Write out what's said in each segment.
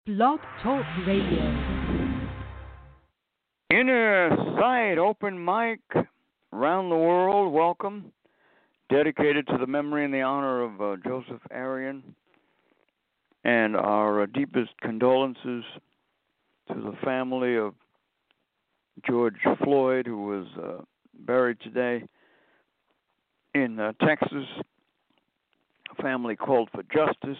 Blog Talk Radio. Inner Sight Open Mic around the world. Welcome. Dedicated to the memory and the honor of Joseph Arian. And our deepest condolences to the family of George Floyd, who was buried today in Texas. A family called for justice.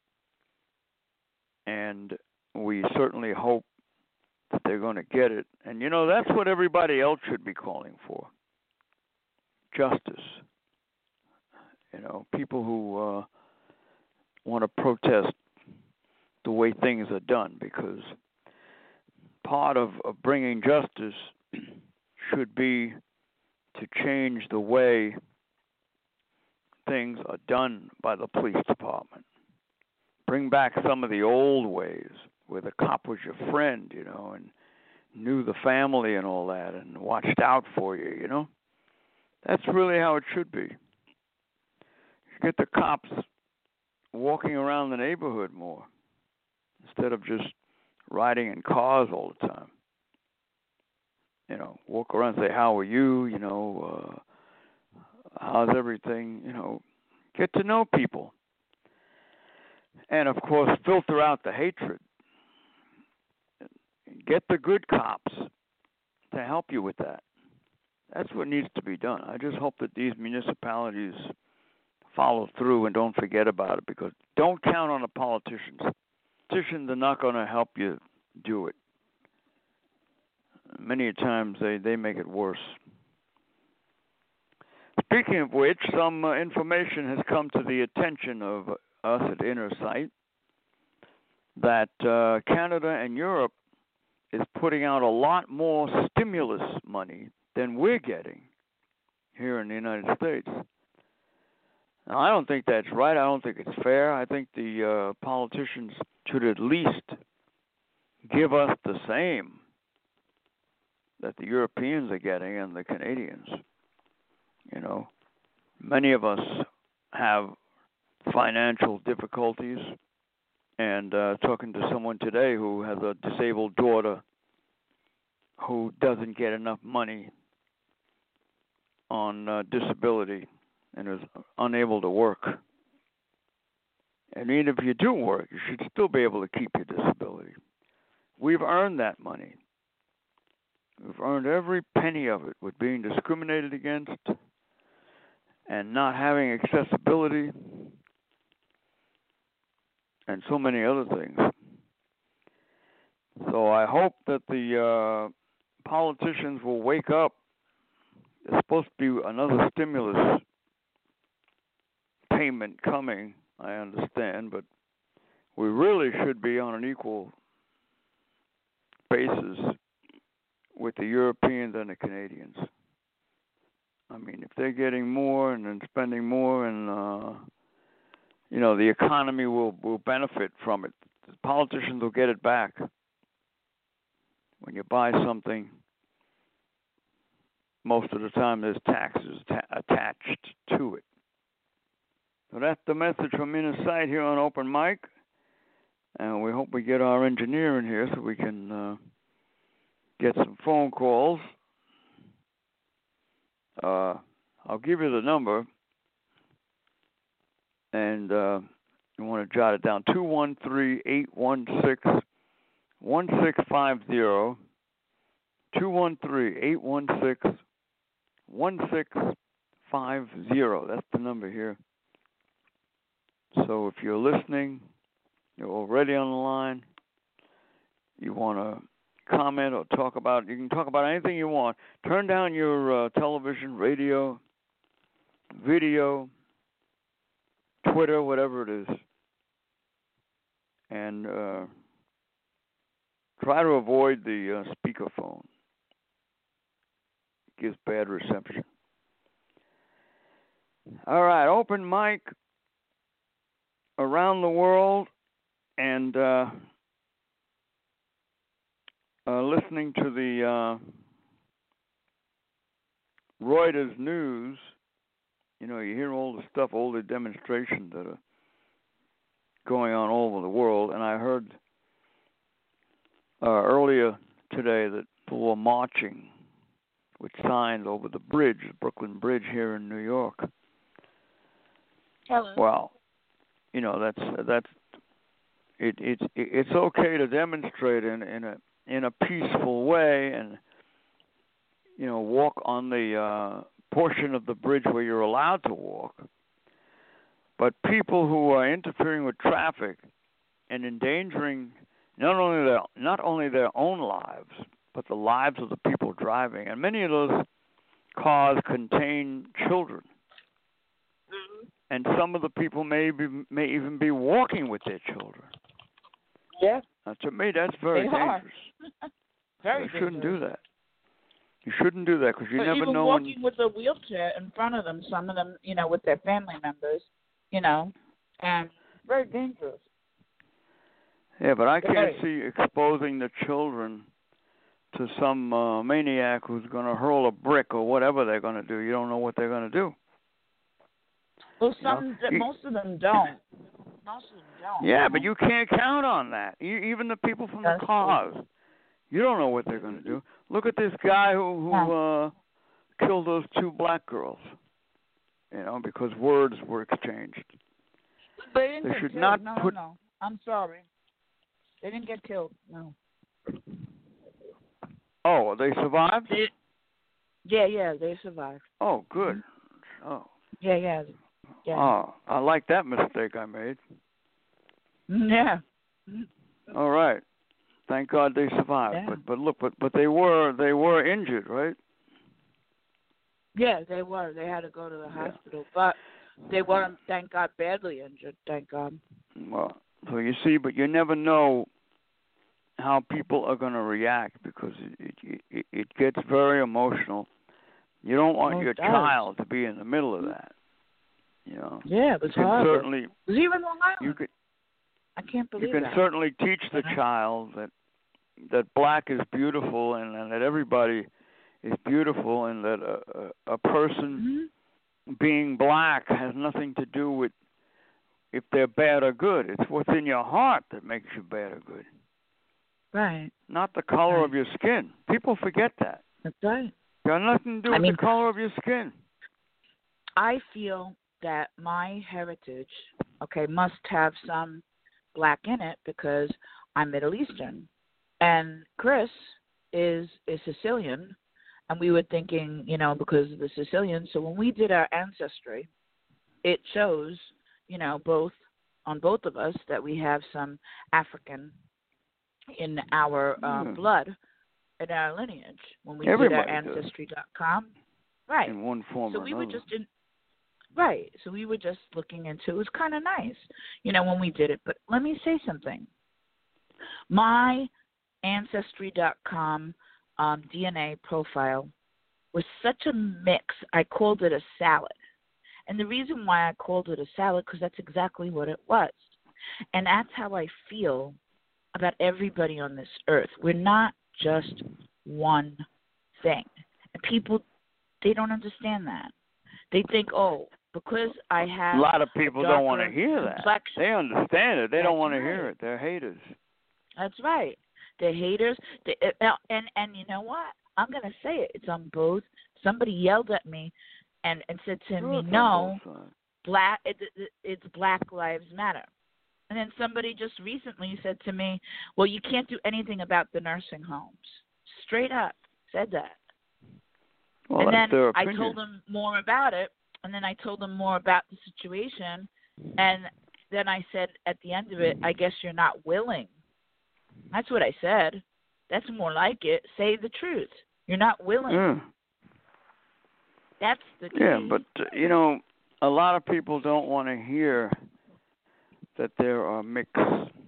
And we certainly hope that they're going to get it. And, you know, that's what everybody else should be calling for. Justice. You know, people who want to protest the way things are done, because part of bringing justice should be to change the way things are done by the police department. Bring back some of the old ways where the cop was your friend, you know, and knew the family and all that and watched out for you, you know. That's really how it should be. You get the cops walking around the neighborhood more instead of just riding in cars all the time. You know, walk around and say, how are you, you know, how's everything, you know. Get to know people. And, of course, filter out the hatred. Get the good cops to help you with that. That's what needs to be done. I just hope that these municipalities follow through and don't forget about it, because don't count on the politicians. Politicians are not going to help you do it. Many times they make it worse. Speaking of which, some information has come to the attention of us at Inner Sight that Canada and Europe is putting out a lot more stimulus money than we're getting here in the United States. Now, I don't think that's right. I don't think it's fair. I think the politicians should at least give us the same that the Europeans are getting and the Canadians. You know, many of us have financial difficulties, and talking to someone today who has a disabled daughter who doesn't get enough money on disability and is unable to work. And even if you do work, you should still be able to keep your disability. We've earned that money. We've earned every penny of it with being discriminated against and not having accessibility and so many other things. So I hope that the politicians will wake up. There's supposed to be another stimulus payment coming, I understand, but we really should be on an equal basis with the Europeans and the Canadians. I mean, if they're getting more and then spending more, and you know, the economy will benefit from it. The politicians will get it back. When you buy something, most of the time there's taxes attached to it. So that's the message from Inner Sight here on Open Mic. And we hope we get our engineer in here so we can get some phone calls. I'll give you the number, and you want to jot it down, 213-816-1650, 213-816-1650. That's the number here. So if you're listening, you're already on the line, you want to comment or talk about, you can talk about anything you want. Turn down your television, radio, video, Twitter, whatever it is, and try to avoid the speakerphone. It gives bad reception. All right, open mic around the world, and listening to the Reuters news. You know, you hear all the stuff, all the demonstrations that are going on all over the world, and I heard earlier today that people were marching with signs over the bridge, the Brooklyn Bridge here in New York. Hello. Well, that's it's okay to demonstrate in a peaceful way and walk on the portion of the bridge where you're allowed to walk. But people who are interfering with traffic and endangering not only their own lives, but the lives of the people driving, and many of those cars contain children, and some of the people may even be walking with their children. Yeah. To me, that's very dangerous. Very You shouldn't dangerous. do that. You shouldn't do that because you never even know. Walking with a wheelchair in front of them, some of them, with their family members, and very dangerous. Yeah, but I can't see exposing the children to some maniac who's going to hurl a brick or whatever they're going to do. You don't know what they're going to do. Well, most of them don't. Yeah, but you can't count on that. Even the people from the cars, you don't know what they're going to do. Look at this guy who killed those 2 black girls. Because words were exchanged. They should killed. not No. I'm sorry. They didn't get killed. No. Oh, they survived? Yeah, they survived. Oh, good. Oh. Yeah. Oh, I like that mistake I made. Yeah. All right. Thank God they survived. Yeah. But look, but they were injured, right? Yeah, they were. They had to go to the hospital, but they weren't, thank God, badly injured. Thank God. Well, so you see, but you never know how people are going to react because it gets very emotional. You don't want your child to be in the middle of that. Yeah, it was horrible. Certainly, it was even Long Island. I can't believe you can that. certainly teach the child that black is beautiful and that everybody is beautiful and that a person being black has nothing to do with if they're bad or good. It's what's in your heart that makes you bad or good. Right. Not the color of your skin. People forget that. That's right. Got nothing to do with the color of your skin. I feel that my heritage, must have some black in it because I'm Middle Eastern. And Chris is Sicilian. And we were thinking, because of the Sicilians. So when we did our ancestry, it shows, both of us that we have some African in our blood, in our lineage. When we did our Ancestry.com. Right. In one form or another. Right. So we were just looking into it. It was kind of nice, when we did it. But let me say something. My Ancestry.com DNA profile was such a mix. I called it a salad. And the reason why I called it a salad, because that's exactly what it was. And that's how I feel about everybody on this earth. We're not just one thing. And people, they don't understand that. They think, because I have a lot of people don't want to hear that. Complexion. They understand it. They don't want to hear it. They're haters. That's right. They're haters. And you know what? I'm going to say it. It's on both. Somebody yelled at me and said to me, no, it's Black Lives Matter. And then somebody just recently said to me, well, you can't do anything about the nursing homes. Straight up said that. Well, and that's then their I opinion. told them more about it. And then I told them more about the situation. And then I said at the end of it, I guess you're not willing. That's what I said. That's more like it. Say the truth. You're not willing. Yeah. That's the key. Yeah, but, a lot of people don't want to hear that there are mixes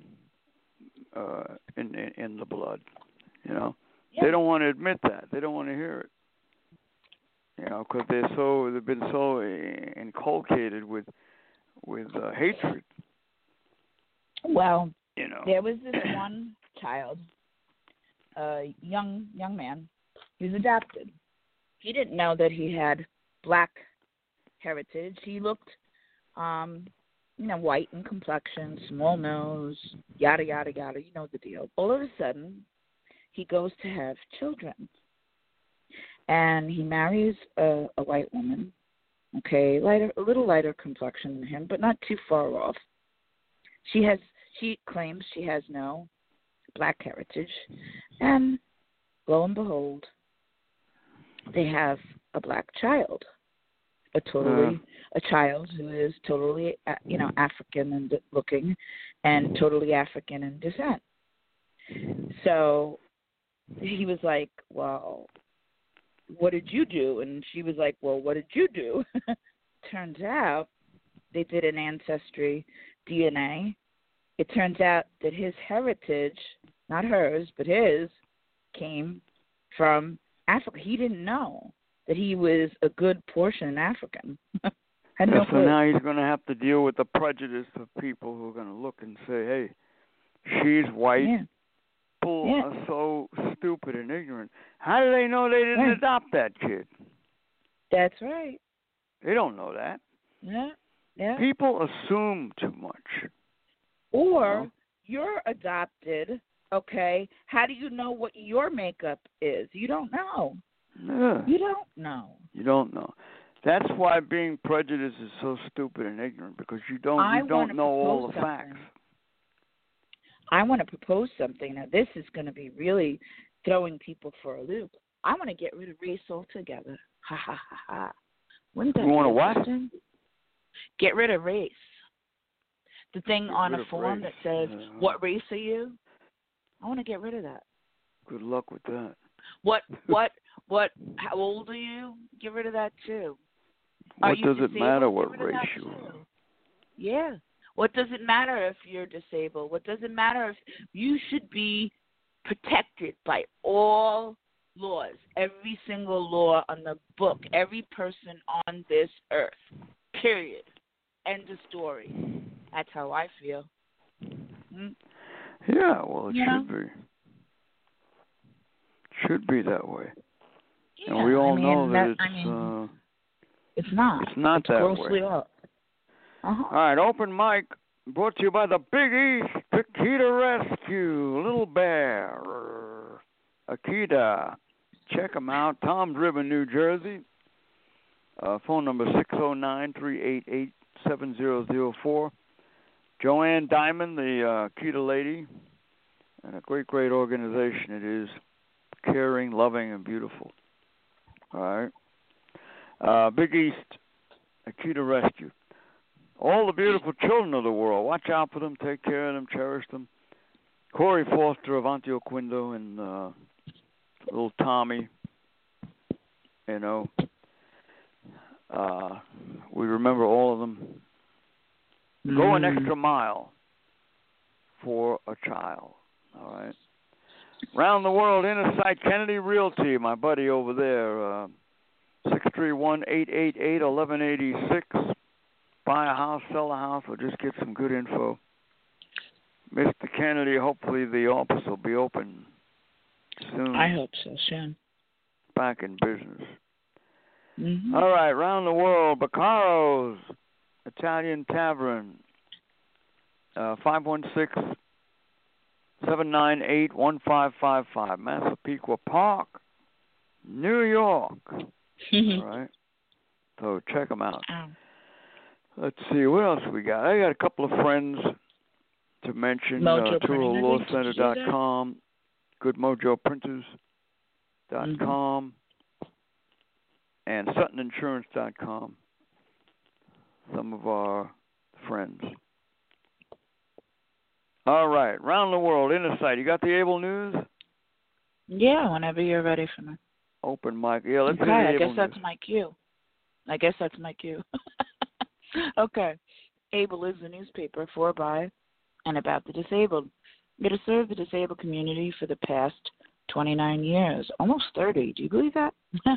in the blood, Yeah. They don't want to admit that. They don't want to hear it. Because they've been so inculcated with hatred. Well, there was this one child, a young man. He was adopted. He didn't know that he had black heritage. He looked, white in complexion, small nose, yada yada yada. You know the deal. All of a sudden, he goes to have children. And he marries a white woman, okay, a little lighter complexion than him, but not too far off. She claims she has no black heritage, and lo and behold, they have a black child, a child who is totally, African and looking, and totally African in descent. So he was like, well, what did you do? And she was like, well, what did you do? Turns out they did an ancestry DNA. It turns out that his heritage, not hers, but his, came from Africa. He didn't know that he was a good portion African. Had no so clue. now he's going to have to deal with the prejudice of people who are going to look and say, hey, she's white. Yeah. People are so stupid and ignorant. How do they know they didn't adopt that kid? That's right. They don't know that. Yeah. People assume too much. Or you're adopted, okay? How do you know what your makeup is? You don't know. Yeah. You don't know. You don't know. That's why being prejudiced is so stupid and ignorant, because you don't know all the facts. I want to propose something. Now, this is going to be really throwing people for a loop. I want to get rid of race altogether. Ha, ha, ha, ha. Wouldn't that you want to be what? interesting? Get rid of race. The thing on a form that says, what race are you? I want to get rid of that. Good luck with that. How old are you? Get rid of that, too. What does it matter what race you are? Yeah. What does it matter if you're disabled? What does it matter if you should be protected by all laws, every single law on the book, every person on this earth, period. End of story. That's how I feel. Yeah, well, it should be. Should be that way. Yeah, and we all know that it's not. It's not that grossly way. Up. Uh-huh. All right, open mic brought to you by the Big East Akita Rescue, Little Bear, Akita. Check them out. Tom's River, New Jersey. Phone number 609-388-7004. Joanne Diamond, the Akita lady, and a great, great organization it is. Caring, loving, and beautiful. All right. Big East Akita Rescue. All the beautiful children of the world. Watch out for them. Take care of them. Cherish them. Corey Foster of Antio Quindo and little Tommy. You know. We remember all of them. Go an extra mile for a child. All right. Round the world, Inner Sight Kennedy Realty, my buddy over there. 631-888-1186. Buy a house, sell a house, or just get some good info. Mr. Kennedy, hopefully the office will be open soon. I hope so, soon. Back in business. Mm-hmm. All right, round the world, Baccaro's Italian Tavern, 516-798-1555, Massapequa Park, New York. All right, so check them out. Let's see, what else we got? I got a couple of friends to mention. TuroLawCenter.com, GoodMojoPrinters.com, and SuttonInsurance.com. Some of our friends. All right, round the world, Inner Sight. You got the Able News? Yeah, whenever you're ready for me. Open mic. Yeah, let's okay, do the I Able guess News. that's my cue. Okay. Able is the newspaper for, by, and about the disabled. It has served the disabled community for the past 29 years, almost 30. Do you believe that?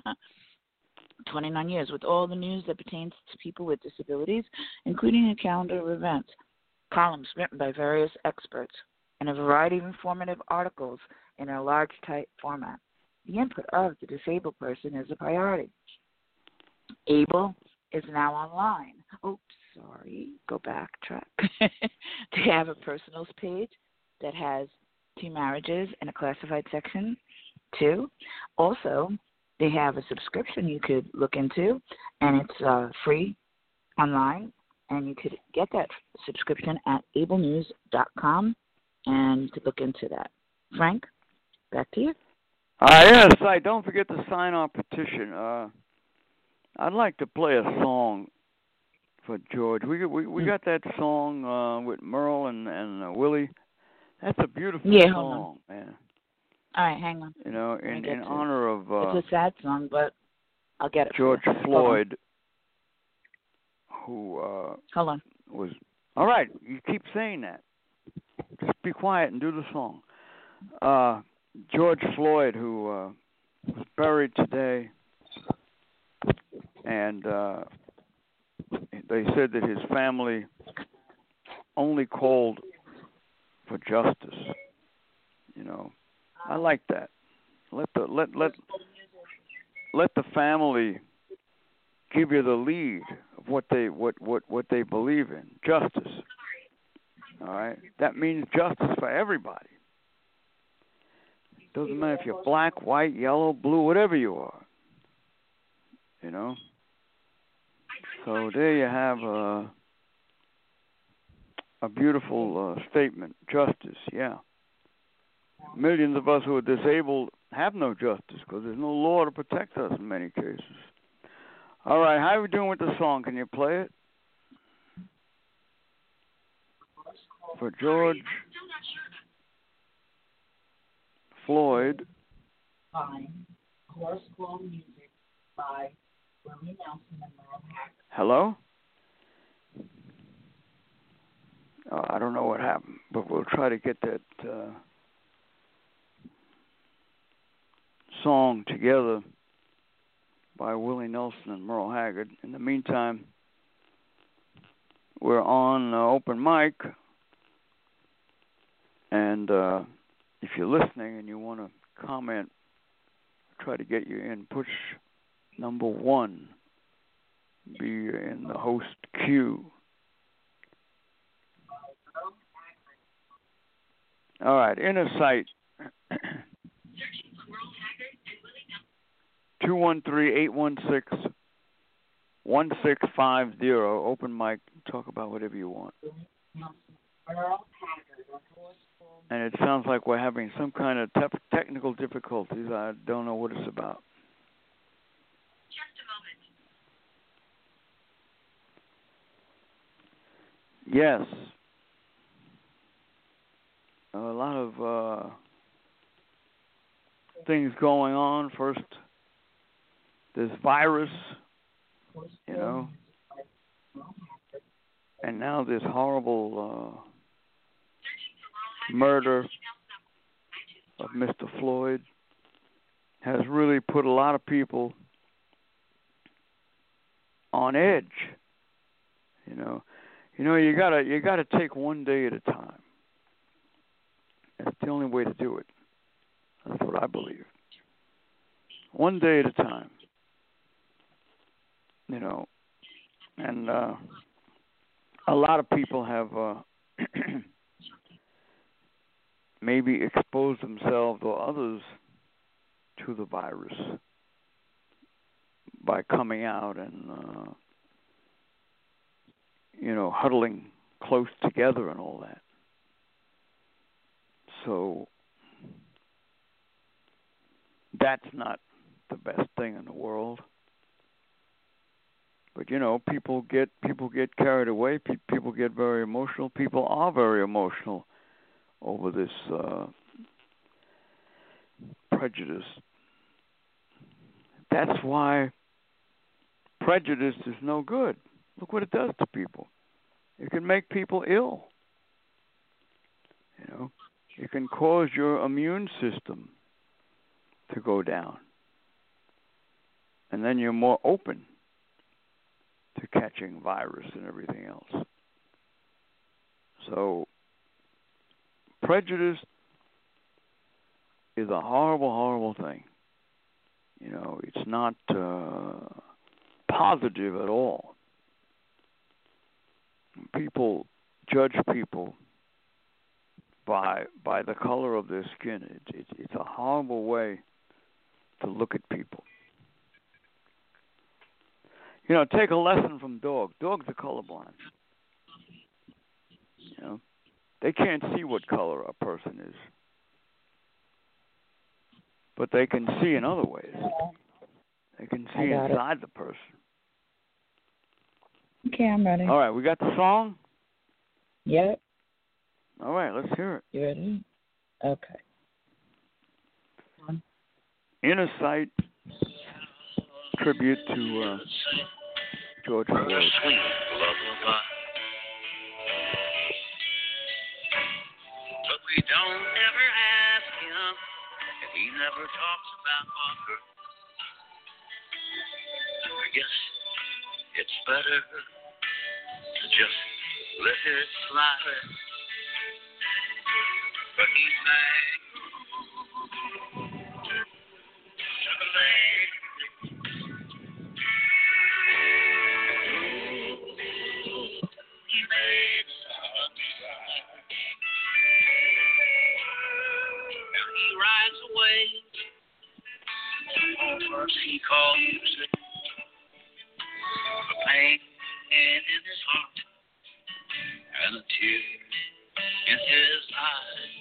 29 years, with all the news that pertains to people with disabilities, including a calendar of events, columns written by various experts, and a variety of informative articles in a large type format. The input of the disabled person is a priority. Able is now online. Oops, sorry. Go backtrack. They have a personals page that has to marriages in a classified section, too. Also, they have a subscription you could look into, and it's free online, and you could get that subscription at ablenews.com, and you could look into that. Frank, back to you. Yes, don't forget to sign our petition. I'd like to play a song for George. We got that song with Merle and Willie. That's a beautiful song, man. All right, hang on. You know, in honor of it's a sad song, but I'll get it. George Floyd, who hold on. Was all right. You keep saying that. Just be quiet and do the song. George Floyd, who was buried today, and they said that his family only called for justice. You know, I like that. Let the family give you the lead of what they believe in. Justice. All right? That means justice for everybody. Doesn't matter if you're black, white, yellow, blue, whatever you are. You know? So there you have a beautiful statement. Justice, yeah. Millions of us who are disabled have no justice because there's no law to protect us in many cases. All right, how are we doing with the song? Can you play it? For George Floyd. Horse Call Music by Willie Nelson and Merle Haggard. Hello? I don't know what happened, but we'll try to get that song together by Willie Nelson and Merle Haggard. In the meantime, we're on open mic, and if you're listening and you want to comment, try to get you in. Push number 1. Be in the host queue. All right, inner sight. 213-816-1650. Open mic. Talk about whatever you want. And it sounds like we're having some kind of technical difficulties. I don't know what it's about. Just a moment. Yes. A lot of things going on. First, this virus, you know, and now this horrible murder of Mr. Floyd has really put a lot of people on edge. You gotta take one day at a time. That's the only way to do it. That's what I believe. One day at a time. You know, and a lot of people have maybe exposed themselves or others to the virus by coming out and, huddling close together and all that. So that's not the best thing in the world. But people get carried away. People get very emotional. People are very emotional over this prejudice. That's why prejudice is no good. Look what it does to people. It can make people ill. It can cause your immune system to go down. And then you're more open to catching virus and everything else. So prejudice is a horrible, horrible thing. It's not positive at all. People judge people by the color of their skin. It's a horrible way to look at people. You know, take a lesson from dogs. Dogs are colorblind. You know, they can't see what color a person is, but they can see in other ways. They can see inside the person. Okay, I'm ready. All right, we got the song? Yep. All right, let's hear it. You ready? Okay. Inner Sight, tribute to George Floyd. Sweet lullaby. But we don't ever ask him, and he never talks about her. I guess it's better to just let it slide. But he's mad. He made now he rides away. First he called music. The pain in his heart and a tear in his eyes.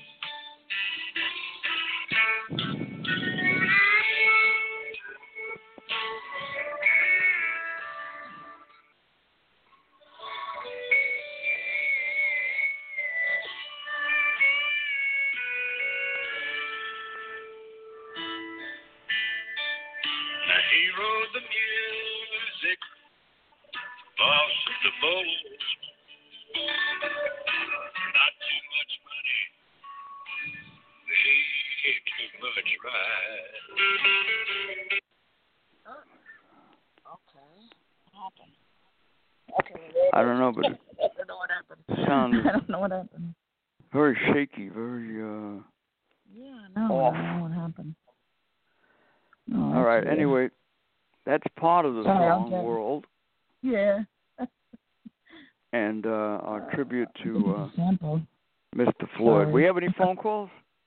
Now he wrote the music, boss of the boat. Not too much money, way too much ride. Okay. What happened? Okay. I don't know, but it I don't know what happened. sounded I don't know what happened. very shaky, very Yeah, no, off. I don't know what happened. No, All right. weird. Anyway, that's part of the song world, Yeah. and our tribute to sample. Mr. Floyd. Sorry. We have any phone calls?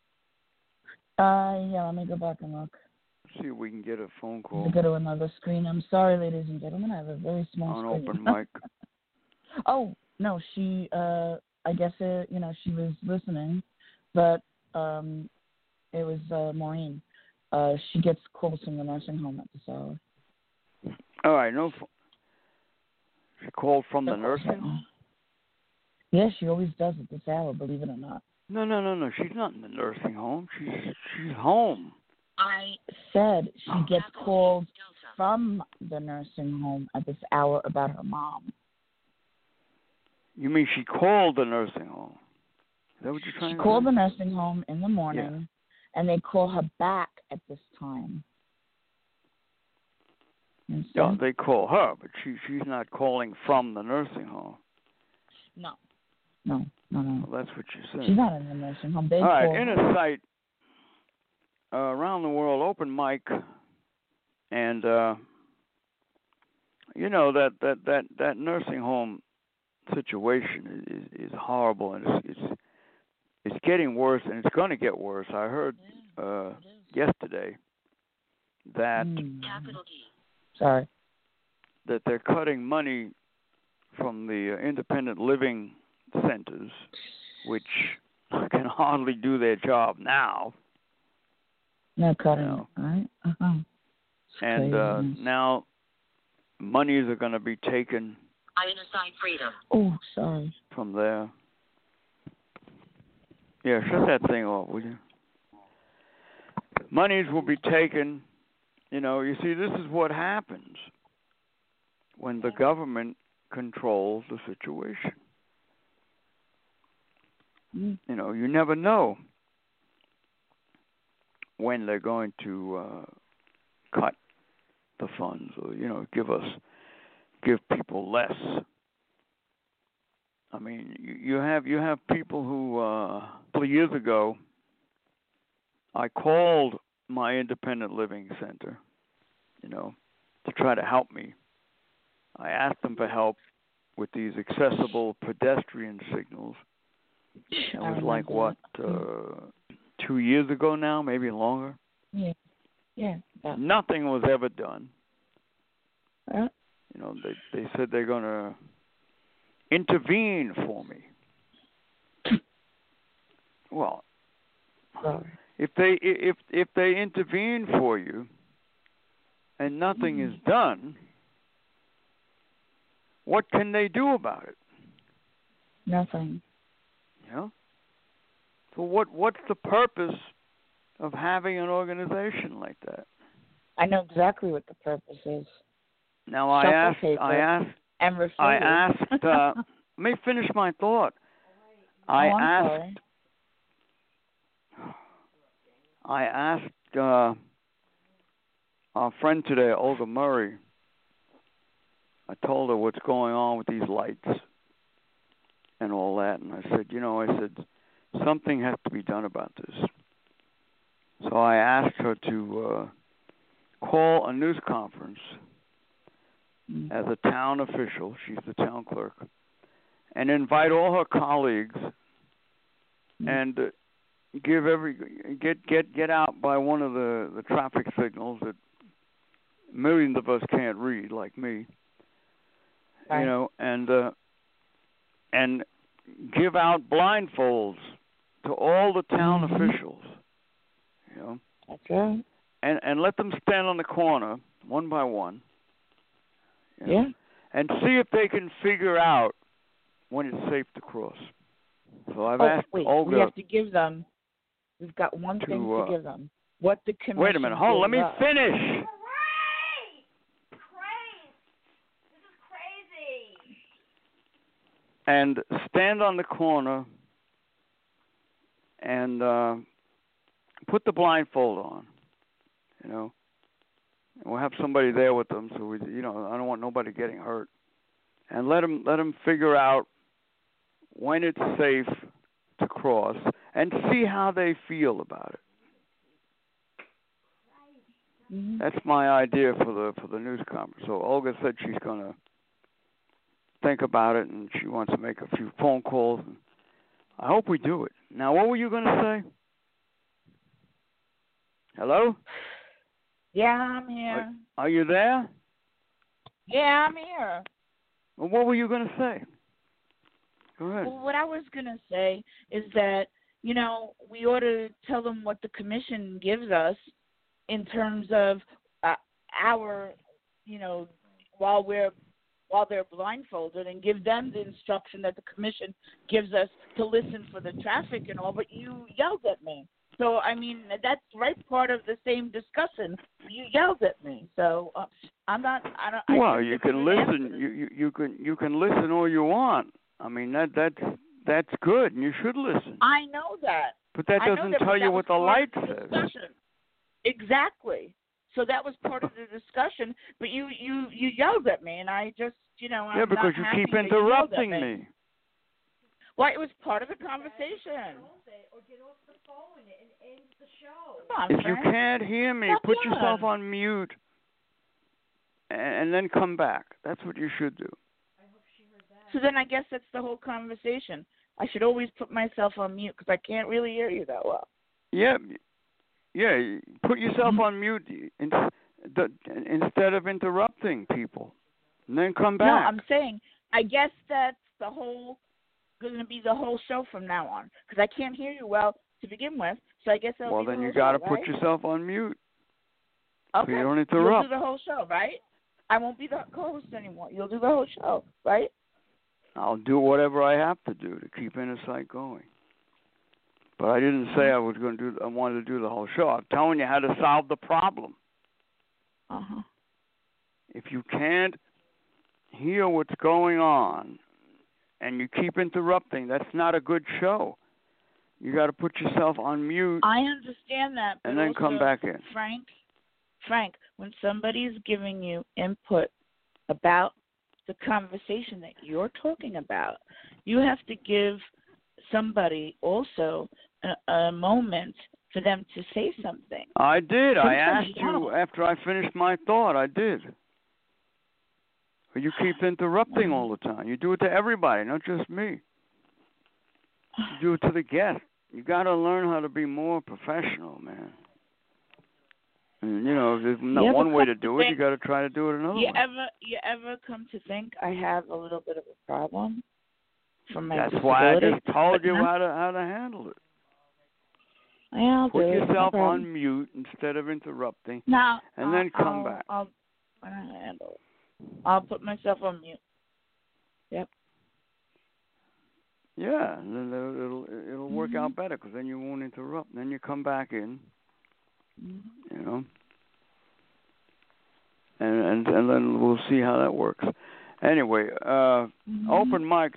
Yeah, let me go back and look. Let's see if we can get a phone To call go to another screen. I'm sorry, ladies and gentlemen. I have a very small on screen. open mic. Oh, no, she, I guess, she was listening, but it was Maureen. She gets calls from the nursing home at this hour. All right, no. She called from the nursing home? Yeah, she always does at this hour, believe it or not. No. She's not in the nursing home. She's home. I said she gets calls from the nursing home at this hour about her mom. You mean she called the nursing home? Is that what you're trying to say? She called the nursing home in the morning, and they call her back at this time. Yeah, they call her, but she's not calling from the nursing home. No. Well, that's what you said. She's not in the nursing home. They all right, call Inner her. Sight, around the world, open mic, and that nursing home situation is horrible, and it's getting worse, and it's going to get worse. I heard yesterday that that they're cutting money from the independent living centers, which can hardly do their job now. No cutting it, right? And now monies are going to be taken. Oh, sorry. From there. Yeah, shut that thing off, will you? Monies will be taken. You see, this is what happens when the government controls the situation. You never know when they're going to cut the funds or, give people less. I mean, you have people who, a couple of years ago, I called my independent living center, to try to help me. I asked them for help with these accessible pedestrian signals It I was like, remember what, that. 2 years ago now, maybe longer? Yeah. Yeah. Nothing was ever done. Yeah. You know, they said they're going to intervene for me. Well, Sorry. if they intervene for you and nothing is done, what can they do about it? Nothing. You know? So what's the purpose of having an organization like that? I know exactly what the purpose is. Now I asked and refer I you. asked let me finish my thought. I asked our friend today, Olga Murray. I told her what's going on with these lights and all that, and I said, something has to be done about this. So I asked her to call a news conference as a town official. She's the town clerk, and invite all her colleagues and get out by one of the traffic signals that millions of us can't read, like me. Right. You know, and give out blindfolds to all the town officials. You know. That's right. And let them stand on the corner one by one. You know, Yeah. and see if they can figure out when it's safe to cross. So I've asked Olga. We have to give them. We've got one thing to give them. What the commission. Wait a minute. Hold on. Let me finish. This is crazy. And stand on the corner and put the blindfold on. You know, and we'll have somebody there with them, so I don't want nobody getting hurt. And let them figure out when it's safe to cross, and see how they feel about it. Mm-hmm. That's my idea for the news conference. So Olga said she's going to think about it, and she wants to make a few phone calls. And I hope we do it. Now, what were you going to say? Hello? Yeah, I'm here. Are you there? Yeah, I'm here. Well, what were you going to say? Go ahead. Well, what I was going to say is that, we ought to tell them what the commission gives us in terms of our, while they're blindfolded, and give them the instruction that the commission gives us to listen for the traffic and all, but you yelled at me. So, I mean, that's right part of the same discussion. You yelled at me. So, I'm not, I don't. Well, you can listen. You can listen all you want. I mean, that's good, and you should listen. I know that. But that doesn't tell you what the light says. Exactly. So that was part of the discussion. But you yelled at me, and I just, I'm yeah, because not you happy keep that interrupting you me. Well, it was part of the conversation. Or get off the phone and end the show. Come on, If you Frank. can't hear me, put yourself on mute and then come back. That's what you should do. So then I guess that's the whole conversation. I should always put myself on mute because I can't really hear you that well. Yeah. Put yourself on mute instead of interrupting people, and then come back. No, I'm saying I guess that's going to be the whole show from now on because I can't hear you well to begin with. So I guess well, then you got to put yourself on mute. Okay. So you don't interrupt. You'll do the whole show, right? I won't be the co-host anymore. You'll do the whole show, right? I'll do whatever I have to do to keep Inner Sight going. But I didn't say I wanted to do the whole show. I'm telling you how to solve the problem. Uh-huh. If you can't hear what's going on and you keep interrupting, that's not a good show. You got to put yourself on mute. I understand that. And then also, come back in. Frank, when somebody's giving you input about the conversation that you're talking about, you have to give somebody also a moment for them to say something. I did. Sometimes I asked you after I finished my thought. I did. But you keep interrupting all the time. You do it to everybody, not just me. You do it to the guest. You got to learn how to be more professional, man. And, if there's not one way to do it, you got to try to do it another way. You ever come to think I have a little bit of a problem from my That's why I disability? just told you how to handle it. Yeah, I'll Put do it. yourself No problem. on mute instead of interrupting, Now, and then come back. I'll handle it. I'll put myself on mute. Yep. Yeah, and then it'll work out better because then you won't interrupt. And then you come back in, and then we'll see how that works. Anyway, open mic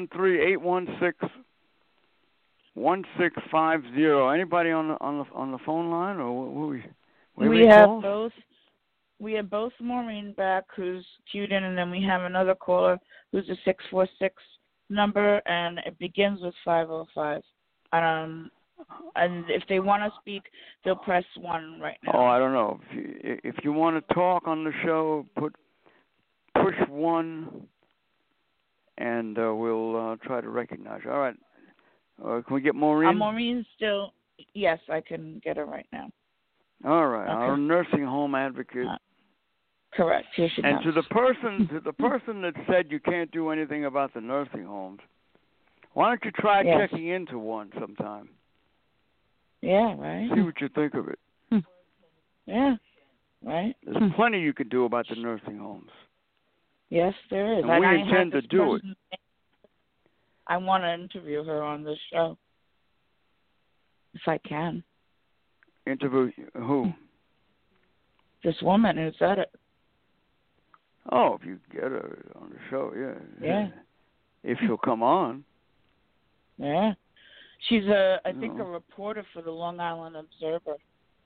213-816-1650. Anybody on the phone line, or we have both. We have both Maureen back, who's queued in, and then we have another caller who's a 646 number, and it begins with 505. And if they want to speak, they'll press 1 right now. Oh, I don't know. If you want to talk on the show, push 1, and we'll try to recognize you. All right. Can we get Maureen? Maureen's still. Yes, I can get her right now. All right. Okay. Our nursing home advocate. Correct. Here she and comes. to the person that said you can't do anything about the nursing homes, why don't you try checking into one sometime? Yeah, right. See what you think of it. Yeah, right. There's plenty you can do about the nursing homes. Yes, there is. And we intend to do it. I want to interview her on this show, if I can. Interview who? This woman who said it. Oh, if you get her on the show, yeah. Yeah. If she'll come on. Yeah. She's I think a reporter for the Long Island Observer.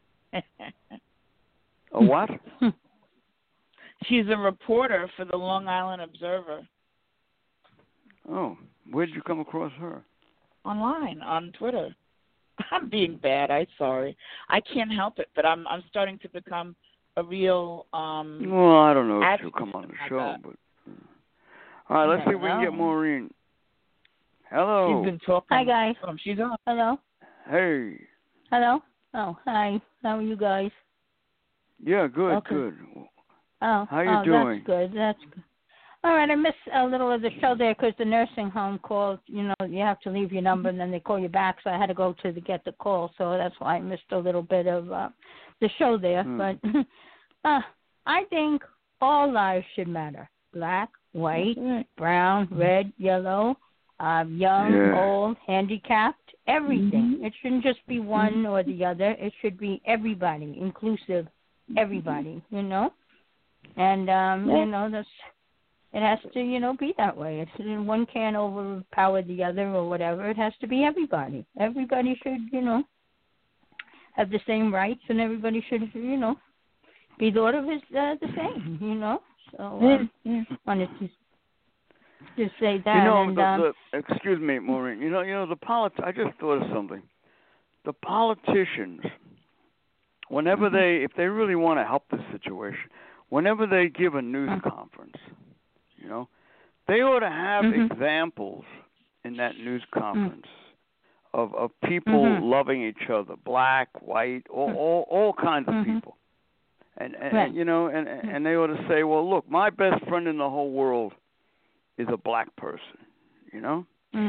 A what? She's a reporter for the Long Island Observer. Oh, where did you come across her? Online, on Twitter. I'm being bad. I'm sorry. I can't help it, but I'm starting to become a real well, I don't know if she'll come on the show, that. but all right, let's see if we can get Maureen. Hello. She's been talking. Hi, guys. She's on. Hello. Hey. Hello. Oh, hi. How are you guys? Yeah, good, Okay. good. Oh, how you doing? That's good. That's good. All right, I missed a little of the show there because the nursing home called. You have to leave your number and then they call you back. So I had to go to get the call. So that's why I missed a little bit of the show there. But I think all lives should matter: black, white, brown, red, yellow, young, old, handicapped, everything. Mm-hmm. It shouldn't just be one or the other. It should be everybody, inclusive, everybody. And that's. It has to, be that way. One can't overpower the other or whatever. It has to be everybody. Everybody should, have the same rights, and everybody should, be thought of as the same, So wanted to say that. Excuse me, Maureen. I just thought of something. The politicians, whenever if they really want to help the situation, whenever they give a news conference, they ought to have examples in that news conference of people loving each other, black, white, all kinds of people, and they ought to say, well, look, my best friend in the whole world is a black person, and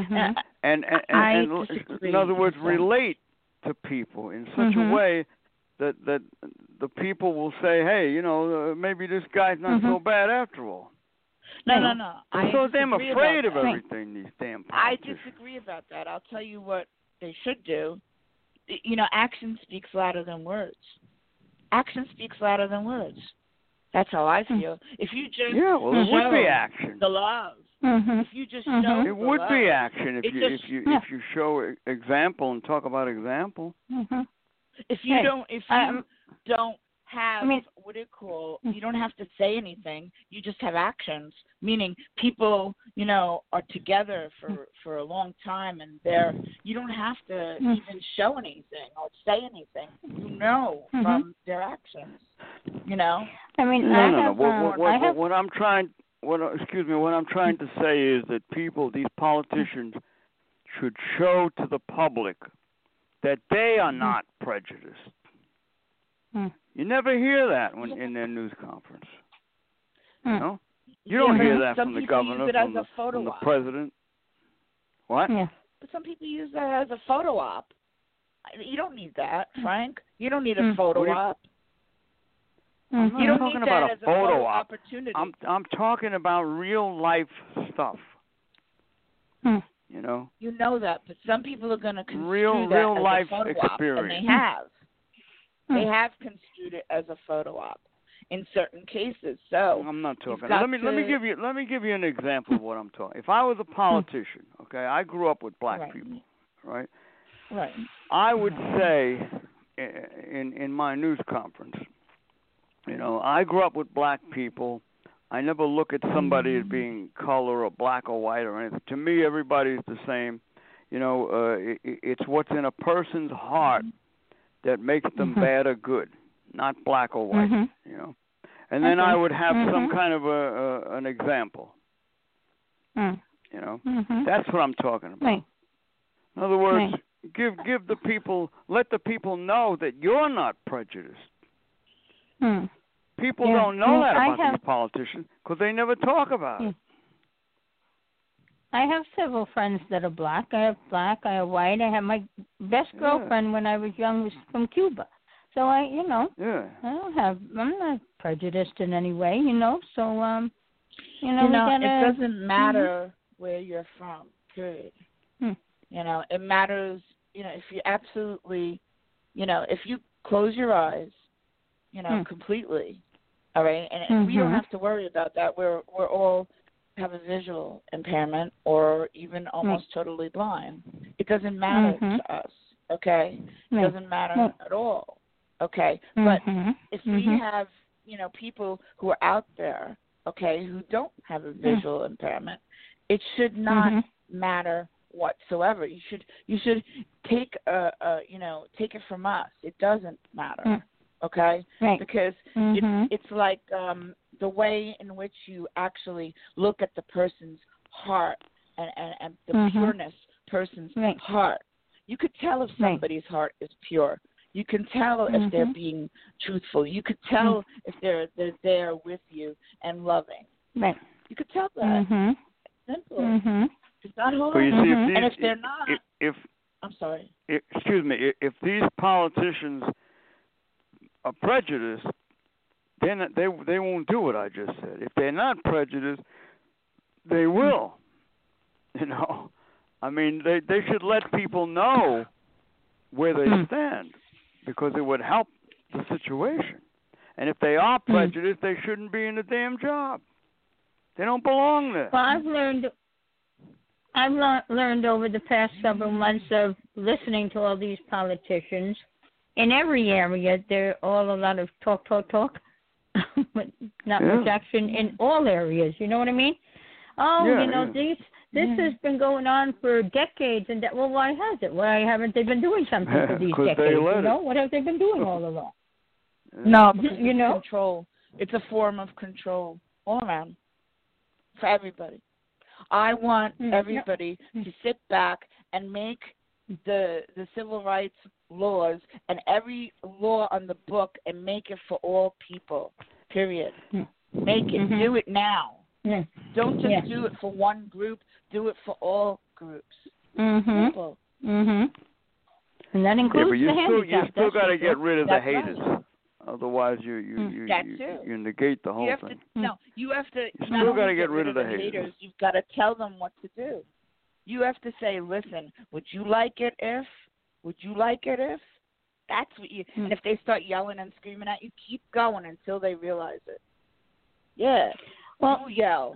in other words, relate to people in such a way that the people will say, hey, maybe this guy's not so bad after all. No. I'm so damn afraid of everything, these damn politicians. I disagree about that. I'll tell you what they should do. Action speaks louder than words. Action speaks louder than words. That's how I feel. If you just it would be action. The love. If you just show it would be action if you show example and talk about example. If you don't have what do you call? You don't have to say anything. You just have actions. Meaning people, are together for a long time, and you don't have to even show anything or say anything. From their actions. No. What I'm trying to say is that these politicians should show to the public that they are not prejudiced. You never hear that in their news conference. You know? You don't hear that from the governor, from the president. What? Yeah. But some people use that as a photo op. You don't need that, Frank. You don't need a photo op. I'm not talking about a photo op. Opportunity. I'm talking about real life stuff. You know. You know that, but some people are going to construe real as life a photo experience. op, and they have. They have construed it as a photo op in certain cases. So I'm not talking. Let me give you an example of what I'm talking. If I was a politician, okay, I grew up with black people, right? Right. I would say in my news conference, you know, I grew up with black people. I never look at somebody as being color or black or white or anything. To me, everybody's the same. You know, it's what's in a person's heart that makes them bad or good, not black or white. You know, and then I would have some kind of an example. You know, that's what I'm talking about. In other words, give the people, let the people know that you're not prejudiced. People don't know that about these politicians because they never talk about it. I have several friends that are black. I have white. I have my best girlfriend when I was young was from Cuba. So I'm not prejudiced in any way, you know. So, it doesn't matter where you're from, period. You know, it matters, you know, if you absolutely, you know, if you close your eyes, you know, completely, all right, and we don't have to worry about that. We're all have a visual impairment or even almost totally blind. It doesn't matter to us, okay? It doesn't matter at all, okay? But if we have, you know, people who are out there, okay, who don't have a visual impairment, it should not matter whatsoever. You should take take it from us. It doesn't matter, okay? Because it's like the way in which you actually look at the person's heart and the pureness person's heart. You could tell if somebody's heart is pure. You can tell if they're being truthful. You could tell if they're there with you and loving. You could tell that. Simple. It's not holding. And if they're not, I'm sorry. Excuse me. If these politicians are prejudiced, then they won't do what I just said. If they're not prejudiced, they will. You know, I mean, they should let people know where they stand because it would help the situation. And if they are prejudiced, they shouldn't be in the damn job. They don't belong there. Well, I've learned over the past several months of listening to all these politicians. In every area, they're all a lot of talk, but not much action in all areas. You know what I mean? This has been going on for decades, and well, why has it? Why haven't they been doing something for these decades? You know, what have they been doing all along? No, you know, control. It's a form of control all around for everybody. I want everybody to sit back and make the civil rights laws and every law on the book and make it for all people, period. Make it. Do it now. Don't just do it for one group. Do it for all groups. Simple. And that includes the handicapped. You still got to get rid of the haters. Right. Otherwise, you negate the whole thing. You have to. You still got to get rid of the haters. You've got to tell them what to do. You have to say, listen, would you like it if? Would you like it if? That's what you. And if they start yelling and screaming at you, keep going until they realize it. Yeah. Well, you yell.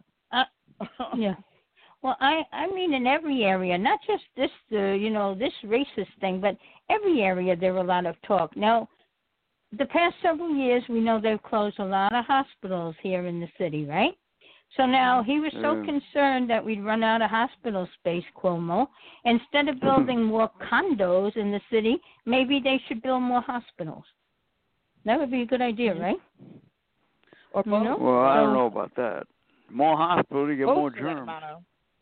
Well, I mean in every area, not just this, this racist thing, but every area there are a lot of talk. Now, the past several years, we know they've closed a lot of hospitals here in the city, right? So now he was so concerned that we'd run out of hospital space, Cuomo. Instead of building more condos in the city, maybe they should build more hospitals. That would be a good idea, right? Or both. Well, I don't know about that. More hospitals, you get more germs.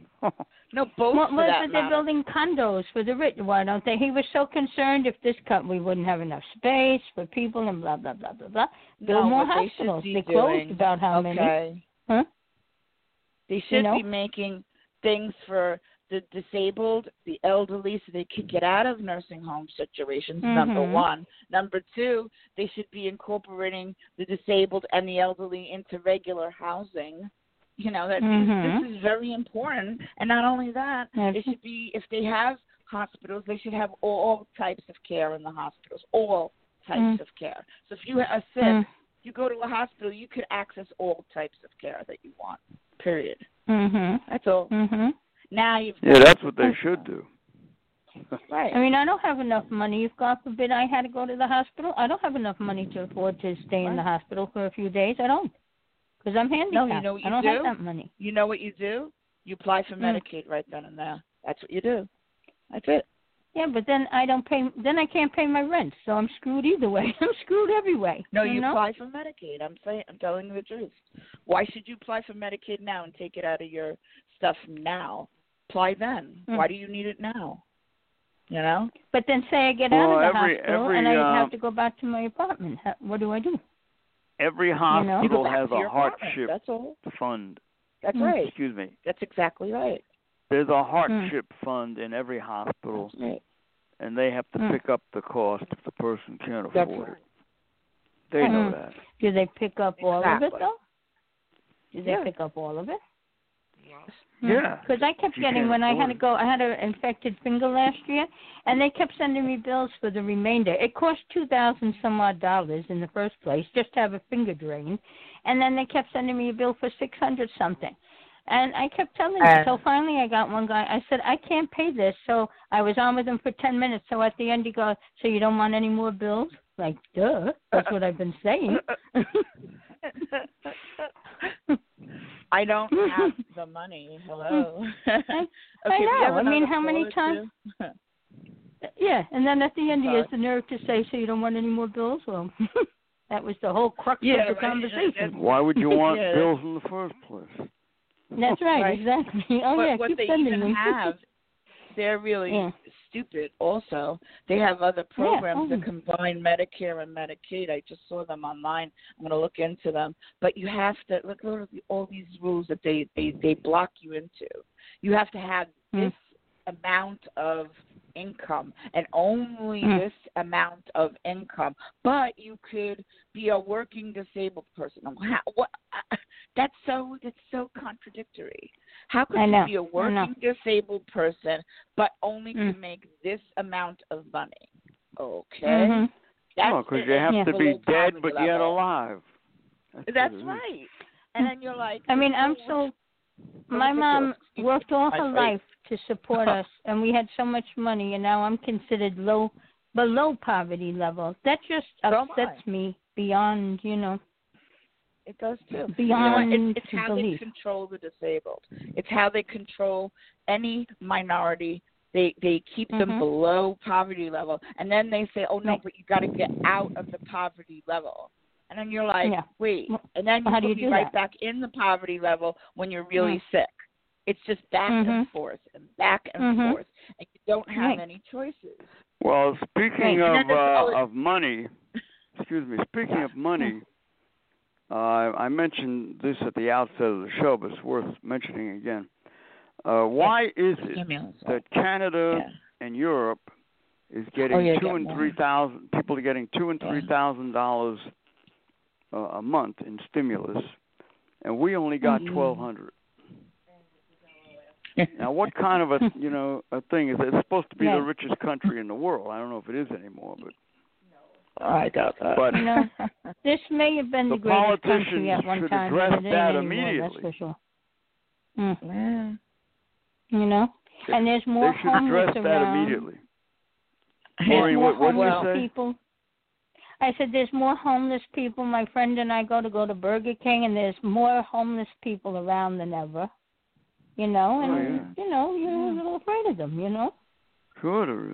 No, both What for was that it? They're matter. building condos for the rich. Why don't they? He was so concerned if this cut, we wouldn't have enough space for people and blah, blah, blah, blah, blah. Build No, more what hospitals. they They should be closed doing, about how many? okay. Huh? They should know? be making things for the disabled, the elderly, so they could get out of nursing home situations, number Mhm. one. Number two, they should be incorporating the disabled and the elderly into regular housing. You know, that Mhm. this is very important. And not only that, Yes. it should be, if they have hospitals, they should have all types of care in the hospitals, all types of care. So if you are sick, you go to a hospital, you could access all types of care that you want, period. Mhm. That's all. Mhm. Now you've Yeah, that's what they should do. right. I mean, I don't have enough money. If God forbid I had to go to the hospital, I don't have enough money to afford to stay in the hospital for a few days. I don't, because I'm handicapped. No, you know what you I don't do? have that money. You know what you do? You apply for Medicaid right then and there. That's what you do. That's it. Yeah, but then I don't pay. Then I can't pay my rent, so I'm screwed either way. I'm screwed every way. No, you know? apply for Medicaid. I'm telling you the truth. Why should you apply for Medicaid now and take it out of your stuff now? Apply then. Why do you need it now? You know? But then say I get out of the hospital and I every, have to go back to my apartment. What do I do? Every You hospital go back has to a your apartment. hardship That's all. fund. That's right. Excuse me. That's exactly right. There's a hardship fund in every hospital, That's right. and they have to pick up the cost if the person can't That's afford right. it. They know that. Do they pick up all of it, Exactly. though? Do they pick up all of it? Yeah. Because I kept You getting, can't when I had afford to go, I had an infected finger last year, and they kept sending me bills for the remainder. It cost $2,000 some odd in the first place just to have a finger drained, and then they kept sending me a bill for $600 something. And I kept telling them. So finally I got one guy. I said, I can't pay this. So I was on with him for 10 minutes. So at the end he goes, so you don't want any more bills? Like, duh. That's what I've been saying. I don't have the money. Hello. I know. I mean, how many times? Yeah, and then at the end he has the nerve to say, so you don't want any more bills? Well, that was the whole crux of the conversation. Why would you want bills in the first place? That's right, exactly. Oh, but yeah, what keep they sending even me. have, they're really stupid also. They have other programs that combine Medicare and Medicaid. I just saw them online. I'm going to look into them. But you have to, look at all these rules that they block you into. You have to have this amount of income and only this amount of income. But you could be a working disabled person. That's so contradictory. How could you be a working disabled person but only can make this amount of money? Okay. Because you have to be dead but yet alive. That's right. And then you're like, I mean, I'm so. My mom worked all her life to support us, and we had so much money, and now I'm considered below poverty level. That just upsets me beyond, It does too. Beyond it's how belief. they control the disabled. It's how they control any minority. They keep them below poverty level, and then they say, "Oh no, but you got to get out of the poverty level." And then you're like, "Wait," and then how do you you be do right that? back in the poverty level when you're really sick. It's just back and forth and back and forth, and you don't have any choices. Well, speaking of money, speaking of money, I mentioned this at the outset of the show, but it's worth mentioning again. Why is it that Canada and Europe is getting $2,000 and $3,000? People are getting $2,000 and $3,000 a month in stimulus, and we only got $1,200. Now, what kind of a thing is it? It's supposed to be the richest country in the world. I don't know if it is anymore, but I doubt that. But this may have been the greatest country at one time, but it ain't that anymore, immediately. that's for sure. And there's more they should homeless address around. that immediately. There's more what did you homeless say? people. I said there's more homeless people. My friend and I go to Burger King, and there's more homeless people around than ever. And you're a little afraid of them. Sure, there is.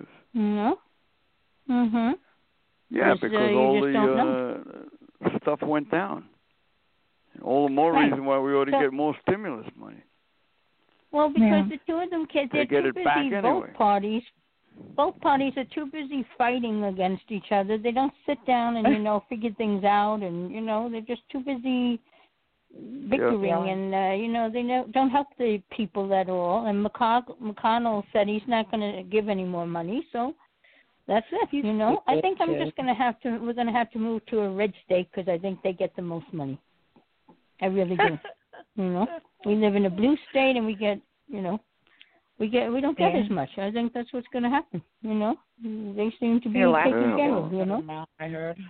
Yeah, Just, because you all just don't know. the stuff went down. And all the more reason why we ought to get more stimulus money. Well, because the two of them kids, They they're get too it back busy. anyway. Both parties are too busy fighting against each other. They don't sit down and figure things out, and they're just too busy bickering, and they don't help the people at all. And McConnell said he's not going to give any more money, so that's it. I think we're going to have to move to a red state because I think they get the most money. I really do. We live in a blue state, and we get, we don't get as much. I think that's what's going to happen. They seem to be taken care of. I heard.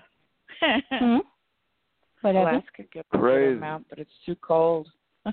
Whatever. Alaska gets a good amount, but it's too cold.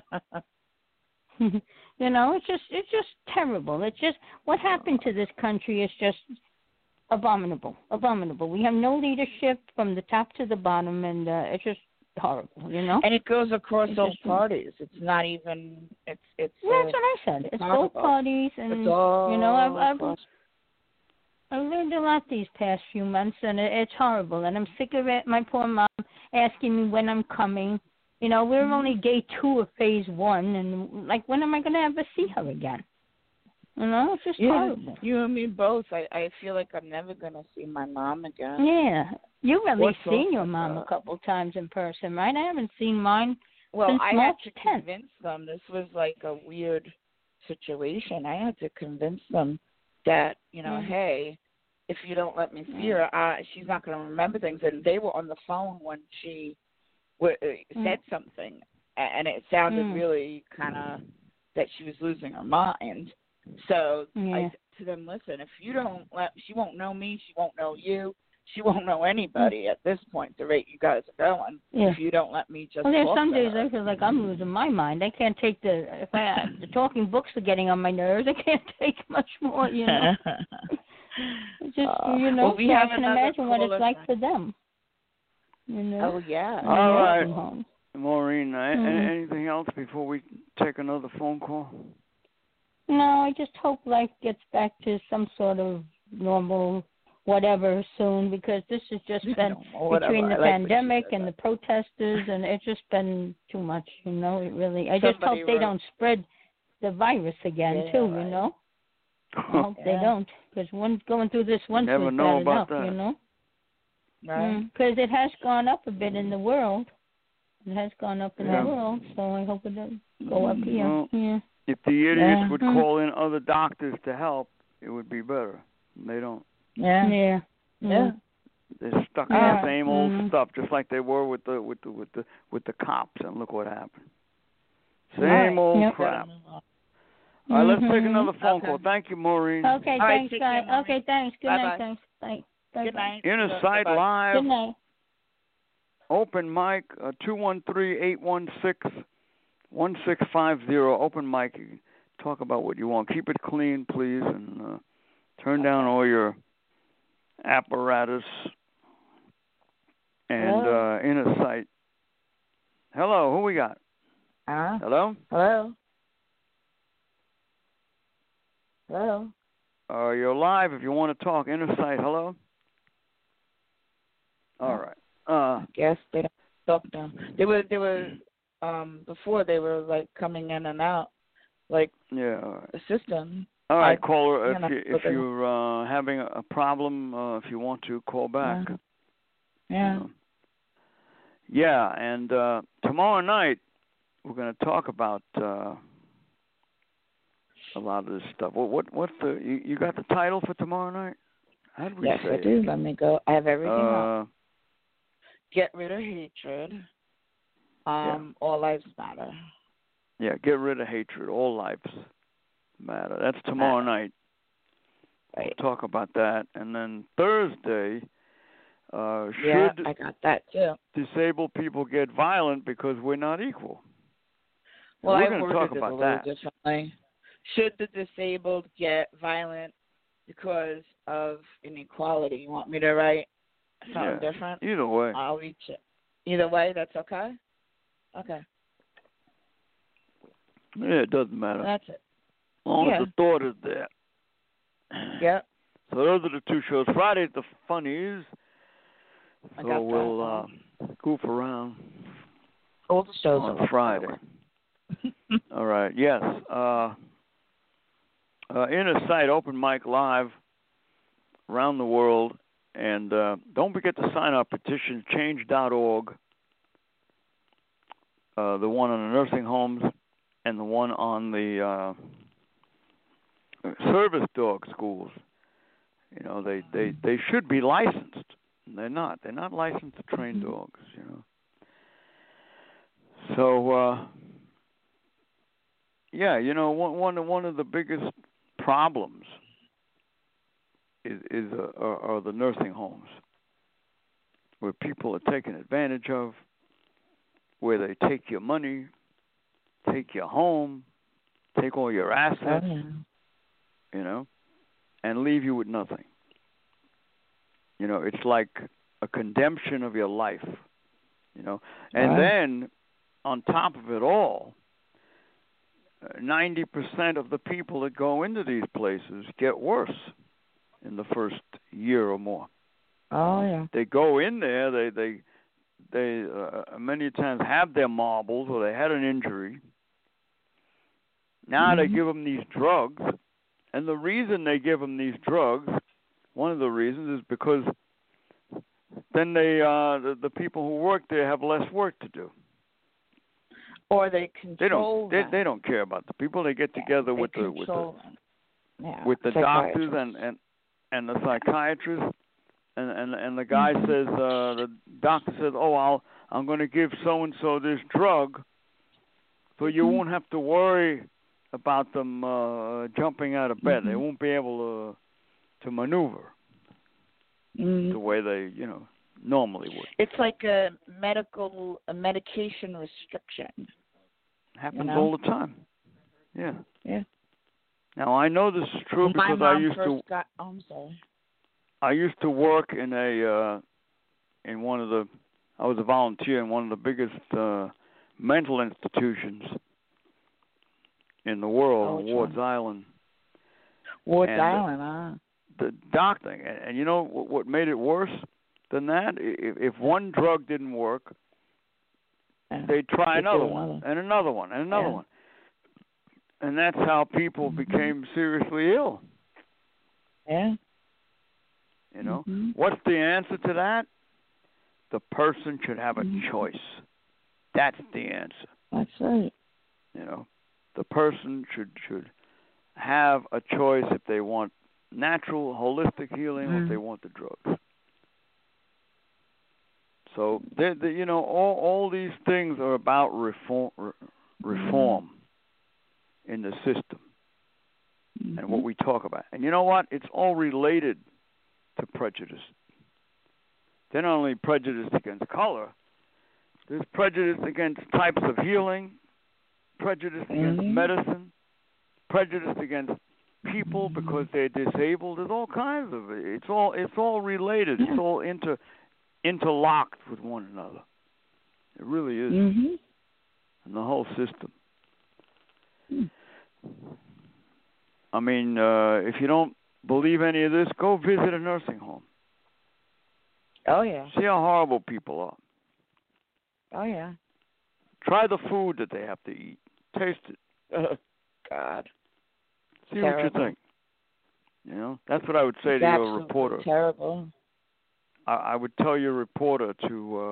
It's just terrible. It's just what happened to this country is just abominable. We have no leadership from the top to the bottom, and it's just horrible, And it goes across all parties. It's not even. It's. That's what I said. It's both parties, and it's all I've learned a lot these past few months, and it's horrible. And I'm sick of it. My poor mom asking me when I'm coming. We're only day 2 of phase 1, and when am I going to ever see her again? It's just horrible. You and me both. I feel like I'm never going to see my mom again. Yeah. You've at least seen your mom a couple times in person, right? I haven't seen mine since I March had to 10th. convince them. This was like a weird situation. I had to convince them that, hey, if you don't let me see her, she's not going to remember things. And they were on the phone when she said something, and it sounded really kind of that she was losing her mind. So I said to them, listen, if you don't she won't know me, she won't know you, she won't know anybody at this point, the rate you guys are going, if you don't let me just there's talk some to days her. I feel like I'm losing my mind. I can't take the talking books are getting on my nerves. I can't take much more, It's just, well, we so have I can imagine what it's like for them. Oh, yeah. All right. Maureen, anything else before we take another phone call? No, I just hope life gets back to some sort of normal whatever soon, because this has just been between the pandemic and the protesters, and it's just been too much, it really. I just hope they don't spread the virus again, too, I hope they don't, because going through this once was bad enough, Right. Because it has gone up a bit in the world. It has gone up in the world, so I hope it doesn't go up here. Well, if the idiots would call in other doctors to help, it would be better. They don't. Yeah. They're stuck in the same old stuff, just like they were with the cops, and look what happened. Same old crap. All right, let's take another phone call. Thank you, Maureen. Okay, thanks, guys. Okay, thanks. Good night, thanks. Bye. Good night. Inner Sight Live. Good night. Open mic, 213-816-1650. Open mic. You can talk about what you want. Keep it clean, please, and turn down all your apparatus. And Inner Sight. Hello, who we got? Hello? Hello? You're live if you want to talk. Inner Sight, hello? All right. Guess they don't talk now. They were before they were like coming in and out, like the system. All right, caller. If you're having a problem, if you want to call back. And tomorrow night we're going to talk about a lot of this stuff. What's you got the title for tomorrow night? How did we say I do. Let me go. I have everything up. Get rid of hatred. All lives matter. Yeah, get rid of hatred. All lives matter. That's tomorrow night. Right. We'll talk about that. And then Thursday, should I got that too. Disabled people get violent because we're not equal? Well, we're going to talk about that. Differently. Should the disabled get violent because of inequality? You want me to write something different? Either way. I'll reach it. Either way, that's okay? Okay. Yeah, it doesn't matter. That's it. As long as the thought is there. Yep. So those are the two shows. Friday's the funnies. So we'll goof around all the shows on Friday. All right. Yes. Inner Sight Open Mic Live around the world. And don't forget to sign our petition, change.org, the one on the nursing homes and the one on the service dog schools. You know, they should be licensed. They're not. They're not licensed to train dogs, you know. So, yeah, you know, one of the biggest problems are the nursing homes, where people are taken advantage of, where they take your money, take your home, take all your assets, you know, and leave you with nothing. You know, it's like a condemnation of your life, you know. And then, on top of it all, 90% of the people that go into these places get worse in the first year or more. Oh, yeah. They go in there, they many times have their marbles or they had an injury. Now they give them these drugs, and the reason they give them these drugs, one of the reasons, is because then the people who work there have less work to do. Or they control them. They don't care about the people. They get together with the doctors and the psychiatrists, and the guy says, the doctor says, "Oh, I'm going to give so and so this drug, so you won't have to worry about them jumping out of bed. They won't be able to maneuver the way they, you know, normally would." It's like a medication restriction. Happens, you know? all the time. Yeah. Yeah. Now I know this is true because I used to. I'm sorry. I used to work in in one of the. I was a volunteer in one of the biggest mental institutions in the world, Ward's Island. Ward's Island, The doctor, and you know what made it worse than that? If one drug didn't work, they'd try another one, and another one, and another one. And that's how people became seriously ill. Yeah. You know? What's the answer to that? The person should have a choice. That's the answer. That's right. You know? The person should have a choice if they want natural, holistic healing or if they want the drugs. So, you know, all these things are about reform in the system and what we talk about. And you know what? It's all related to prejudice. They're not only prejudiced against color, there's prejudice against types of healing, prejudice against medicine, prejudice against people because they're disabled. There's all kinds of it. It's all related. It's all interlocked with one another. It really is. And the whole system. I mean, if you don't believe any of this, go visit a nursing home. Oh, yeah. See how horrible people are. Oh, yeah. Try the food that they have to eat. Taste it. Oh, God. See what you think. You know, that's what I would say to your reporter. Terrible. I would tell your reporter to,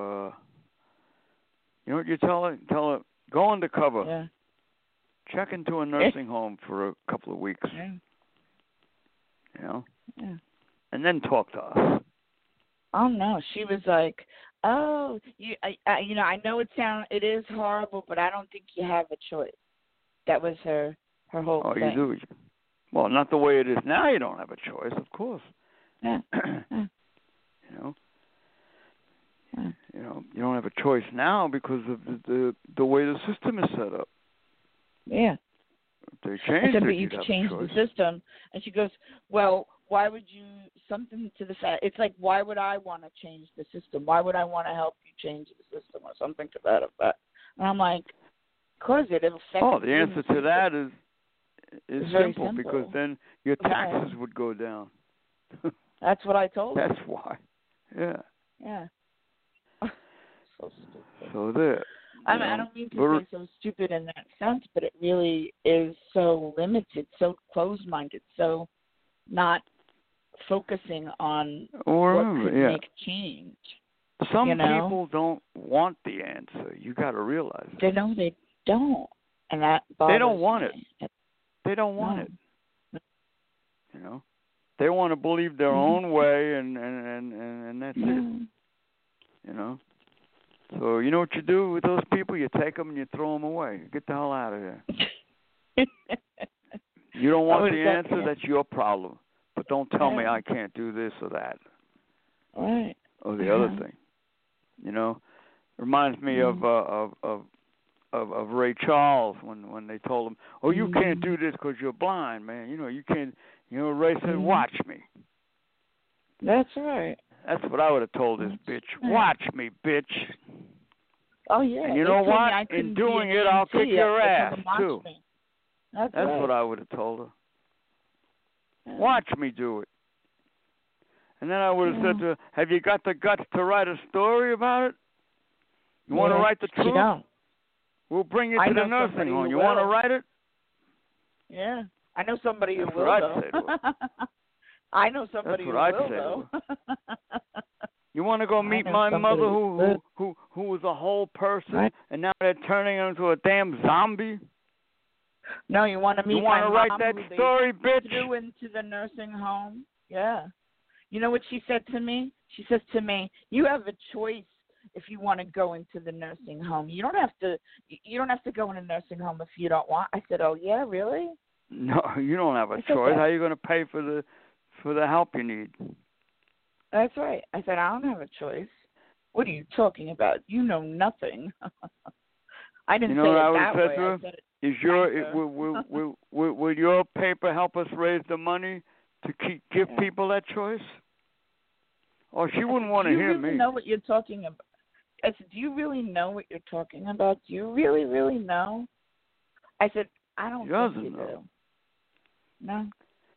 you know what you tell her? Tell her, go undercover. Yeah. Check into a nursing home for a couple of weeks. Yeah. You know? Yeah. And then talk to us. Oh, no. She was like, oh, you know, I know it is horrible, but I don't think you have a choice. That was her whole thing. Oh, you do? Well, not the way it is now. You don't have a choice, of course. Yeah. You know? Yeah. You know, you don't have a choice now because of the way the system is set up. Yeah. If they changed it, but you'd you have change a choice. the system. And she goes, well, why would you, something to the fact, it's like, why would I want to change the system? Why would I want to help you change the system or something to that effect? And I'm like, because it affects the answer to that is simple, because then your taxes would go down. That's what I told her. That's why. Yeah. Yeah. So stupid. So there. I mean, I don't mean to say so stupid in that sense, but it really is so limited, so closed-minded, so not focusing on what could make change. Some people don't want the answer. You got to realize that. They don't, and that bothers They don't want me. it. They don't want it. They want to believe their own way, and that's it. So you know what you do with those people? You take them and you throw them away. Get the hell out of here. You don't want the answer? That's your problem. But don't tell me I can't do this or that. Right. Or the other thing. Reminds me of Ray Charles when they told him, "Oh, you can't do this because you're blind, man. You can't." Ray said, "Watch me." That's right. That's what I would have told this bitch. Watch me, bitch. Oh yeah. And you know what? In doing it, I'll kick your ass too. That's right. what I would have told her. Watch me do it. And then I would have said to her, "Have you got the guts to write a story about it? You want to write the truth? We'll bring you to the nursing home. You want to write it?" Yeah. I know somebody who will, I'd say to her. I know somebody who will, though. You want to go meet my mother who was a whole person, and now they're turning her into a damn zombie? No, you want to meet my mom. You want to write that story, bitch? Threw into the nursing home. Yeah. You know what she said to me? She says to me, "You have a choice if you want to go into the nursing home. You don't have to go in a nursing home if you don't want." I said, "Oh yeah, really?" No, you don't have a choice. How are you going to pay for the help you need? That's right. I said, "I don't have a choice. What are you talking about? You know nothing." I didn't say it that way. I said will your paper help us raise the money to give people that choice? Or she wouldn't want to hear me. Do you really know what you're talking about? I said, "Do you really know what you're talking about? Do you really, really know?" I said, "I don't think you do." No.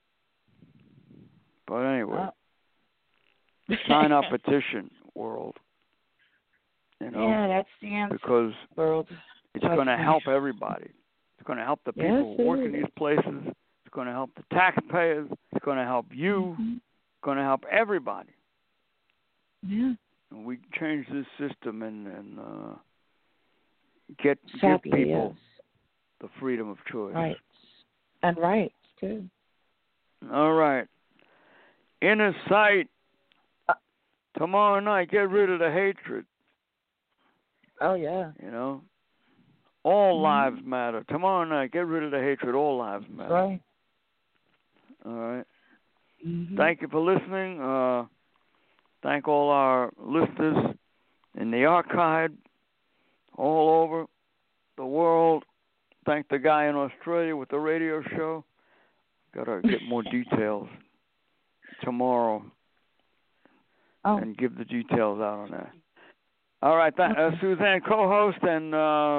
But anyway, sign our petition, world. Yeah, that's the answer. Because world. It's going to help everybody. It's going to help the people who work in these places. It's going to help the taxpayers. It's going to help you. It's going to help everybody. Yeah. And we change this system and give people the freedom of choice. Right. And rights, too. All right. Inner sight. Tomorrow night, get rid of the hatred. Oh, yeah. All lives matter. Tomorrow night, get rid of the hatred. All lives matter. Right. All right. Thank you for listening. Thank all our listeners in the archive all over the world. Thank the guy in Australia with the radio show. Got to get more details tomorrow and give the details out on that. All right. Suzanne, co-host and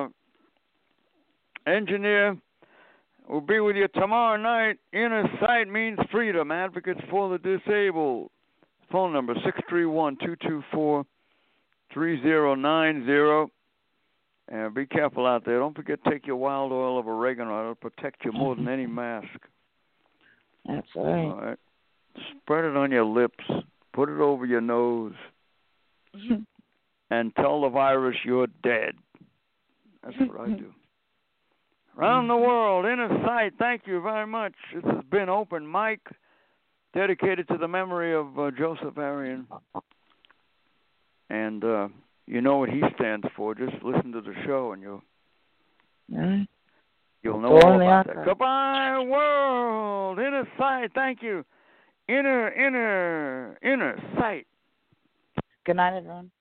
engineer, will be with you tomorrow night. Inner Sight means freedom. Advocates for the disabled. Phone number 631-224-3090. And be careful out there. Don't forget to take your wild oil of oregano. It'll protect you more than any mask. That's right. All right. Spread it on your lips. Put it over your nose. And tell the virus you're dead. That's what I do. Around the world, Inner Sight, thank you very much. This has been Open Mic, dedicated to the memory of Joseph Arian. And you know what he stands for. Just listen to the show and you'll know all about that. Goodbye, world. Inner Sight, thank you. Inner Sight. Good night, everyone.